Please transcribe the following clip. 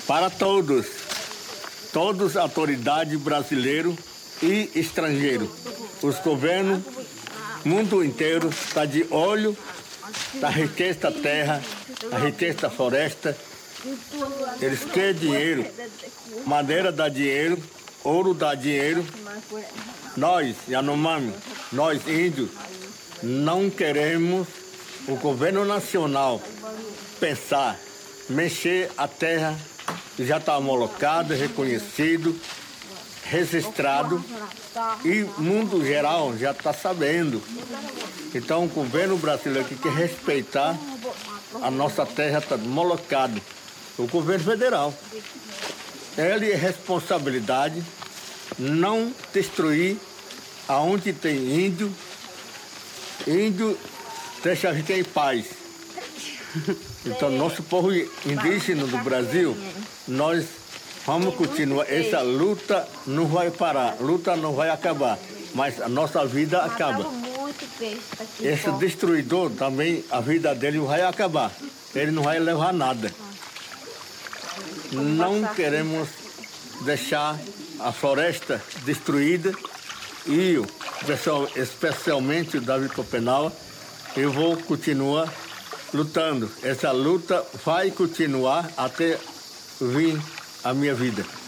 para todas as autoridades brasileiras e estrangeiros. Os governos, mundo inteiro, está de olho da riqueza da terra, da riqueza da floresta. Eles querem dinheiro, madeira dá dinheiro, ouro dá dinheiro. Nós, Yanomami, nós índios, não queremos o governo nacional pensar, mexer a terra que já está homologada, reconhecido, registrado e o mundo geral já está sabendo. Então o governo brasileiro que quer respeitar a nossa terra está homologada. O governo federal. Ele é responsabilidade não destruir aonde tem índio. Índio deixa a gente em paz. Então, nosso povo indígena do Brasil, nós vamos continuar. Essa luta não vai parar, luta não vai acabar, mas a nossa vida acaba. Esse destruidor também, a vida dele vai acabar. Ele não vai levar nada. Não queremos deixar a floresta destruída e eu, especialmente o Davi Copenau, eu vou continuar lutando. Essa luta vai continuar até vir a minha vida.